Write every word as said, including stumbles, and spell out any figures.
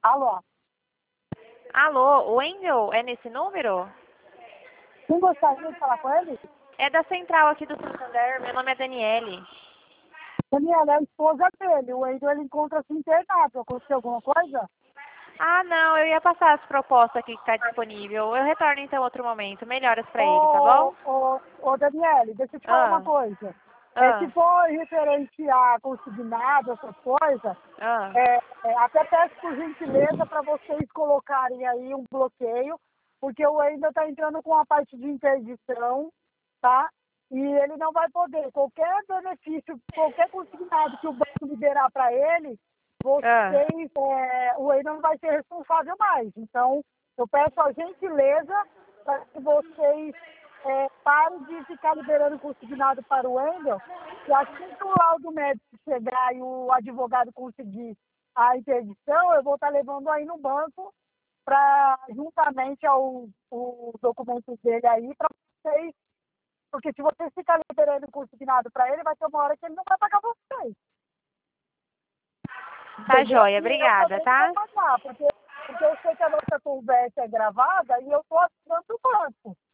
Alô? Alô, o Wendel é nesse número? Quem gostaria de falar com ele? É da central aqui do Santander, meu nome é Daniele. Daniela, é a esposa dele. O Wendel, ele encontra-se internado. Aconteceu alguma coisa? Ah, não, eu ia passar as propostas aqui que está disponível. Eu retorno então outro momento. Melhoras pra ele, tá Ô, bom? ô, ô, Daniele, deixa eu te falar uma Ah, coisa. É, se ah, for referente a consignado, essas coisas, ah. é, é, até peço por gentileza para vocês colocarem aí um bloqueio, porque o ainda está entrando com a parte de interdição, tá? E ele não vai poder, qualquer benefício, qualquer consignado que o banco liberar para ele, Ah, vocês, é, o Wendel não vai ser responsável mais. Então, eu peço a gentileza para que vocês é, parem de ficar liberando consignado para o Wendel, e assim que o laudo médico chegar e o advogado conseguir a interdição, eu vou estar levando aí no banco para, juntamente aos os documentos dele aí, para vocês, porque se vocês ficarem liberando consignado para ele, vai ter uma hora que ele não vai pagar vocês. tá Entendeu? joia, E eu obrigada, também não vou tá? pagar, porque, porque eu sei que a nossa conversa é gravada e eu estou assinando o banco.